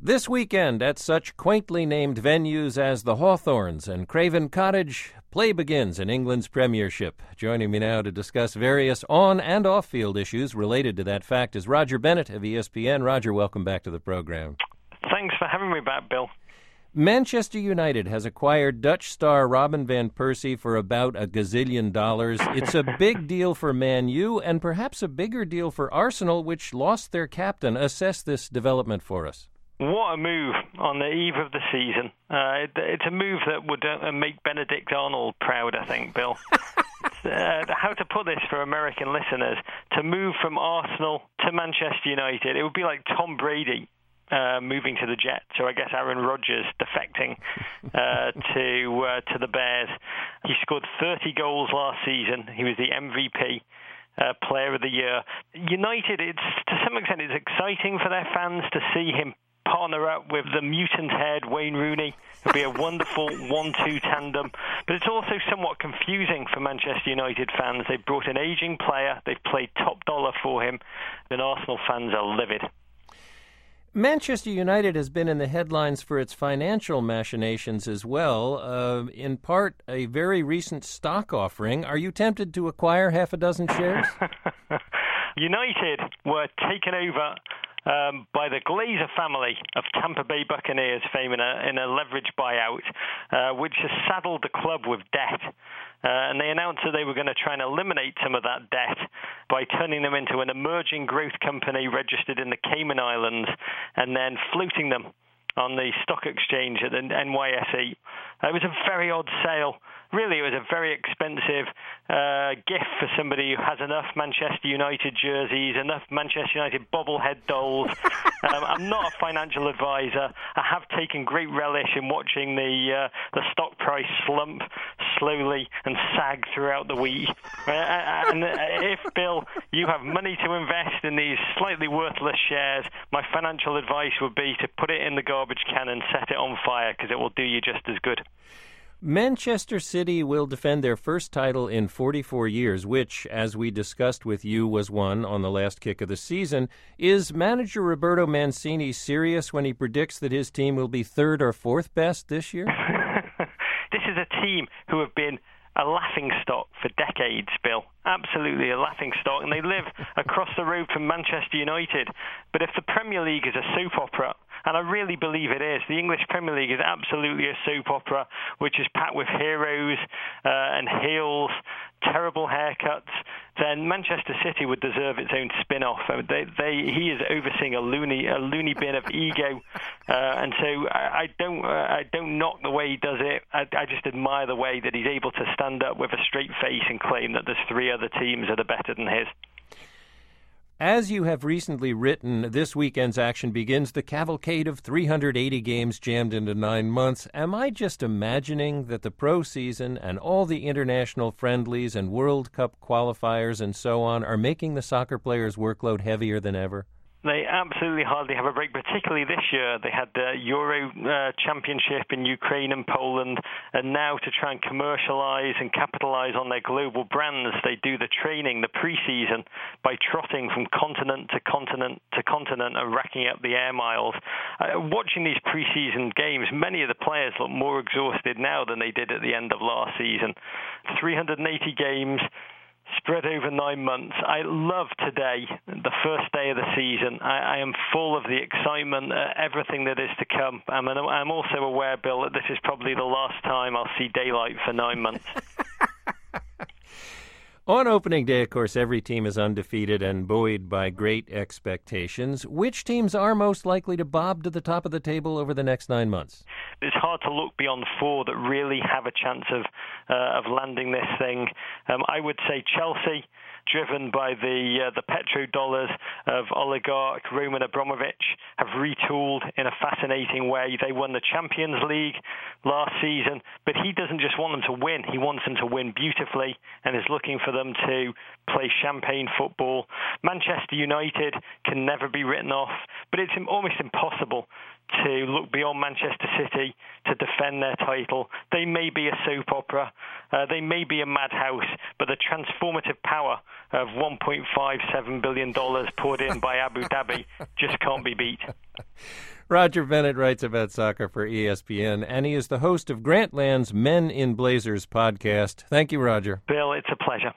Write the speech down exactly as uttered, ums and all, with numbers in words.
This weekend at such quaintly named venues as the Hawthorns and Craven Cottage, play begins in England's Premiership. Joining me now to discuss various on- and off-field issues related to that fact is Roger Bennett of E S P N. Roger, welcome back to the program. Thanks for having me back, Bill. Manchester United has acquired Dutch star Robin van Persie for about a gazillion dollars. It's a big deal for Man U and perhaps a bigger deal for Arsenal, which lost their captain. Assess this development for us. What a move on the eve of the season. Uh, it, it's a move that would uh, make Benedict Arnold proud, I think, Bill. uh, how to put this for American listeners, to move from Arsenal to Manchester United, it would be like Tom Brady uh, moving to the Jets, or I guess Aaron Rodgers defecting uh, to uh, to the Bears. He scored thirty goals last season. He was the M V P. Uh, player of the year. United, it's to some extent, it's exciting for their fans to see him partner up with the mutant-haired Wayne Rooney. It'll be a wonderful one two tandem. But it's also somewhat confusing for Manchester United fans. They've brought an aging player. They've paid top dollar for him. And Arsenal fans are livid. Manchester United has been in the headlines for its financial machinations as well, uh, in part a very recent stock offering. Are you tempted to acquire half a dozen shares? United were taken over Um, by the Glazer family of Tampa Bay Buccaneers fame in a, in a leverage buyout, uh, which has saddled the club with debt. Uh, and they announced that they were going to try and eliminate some of that debt by turning them into an emerging growth company registered in the Cayman Islands and then floating them on the stock exchange at the N Y S E. Uh, it was a very odd sale. Really, it was a very expensive uh, gift for somebody who has enough Manchester United jerseys, enough Manchester United bobblehead dolls. um, I'm not a financial advisor. I have taken great relish in watching the uh, the stock price slump slowly and sag throughout the week. Uh, and if, Bill, you have money to invest in these slightly worthless shares, my financial advice would be to put it in the garbage can and set it on fire, because it will do you just as good. Manchester City will defend their first title in forty-four years, which, as we discussed with you, was won on the last kick of the season. Is manager Roberto Mancini serious when he predicts that his team will be third or fourth best this year? This is a team who have been a laughingstock for decades, Bill. Absolutely a laughingstock. And they live across the road from Manchester United. But if the Premier League is a soap opera, and I really believe it is, the English Premier League is absolutely a soap opera, which is packed with heroes uh, and heels, terrible haircuts, then Manchester City would deserve its own spin-off. They, they, he is overseeing a loony, a loony bin of ego, uh, and so I, I don't, uh, I don't knock the way he does it. I, I just admire the way that he's able to stand up with a straight face and claim that there's three other teams that are better than his. As you have recently written, this weekend's action begins the cavalcade of three hundred eighty games jammed into nine months. Am I just imagining that the pro season and all the international friendlies and World Cup qualifiers and so on are making the soccer players' workload heavier than ever? They absolutely hardly have a break, particularly this year. They had the Euro uh, Championship in Ukraine and Poland, and now to try and commercialize and capitalize on their global brands, they do the training, the preseason, by trotting from continent to continent to continent and racking up the air miles. Uh, watching these preseason games, many of the players look more exhausted now than they did at the end of last season. three hundred eighty games, spread over nine months. I love today, the first day of the season. I, I am full of the excitement, uh, everything that is to come. Um, and I'm also aware, Bill, that this is probably the last time I'll see daylight for nine months. On opening day, of course, every team is undefeated and buoyed by great expectations. Which teams are most likely to bob to the top of the table over the next nine months? It's hard to look beyond four that really have a chance of uh, of landing this thing. Um, I would say Chelsea, driven by the uh, the petrodollars of oligarch Roman Abramovich, have retooled in a fascinating way. They won the Champions League last season, but he doesn't just want them to win. He wants them to win beautifully and is looking for them to play champagne football. Manchester United can never be written off, but it's almost impossible to look beyond Manchester City to defend their title. They may be a soap opera, uh, they may be a madhouse, but the transformative power of one point five seven billion dollars poured in by Abu Dhabi just can't be beat. Roger Bennett writes about soccer for E S P N, and he is the host of Grantland's Men in Blazers podcast. Thank you, Roger. Bill, it's a pleasure.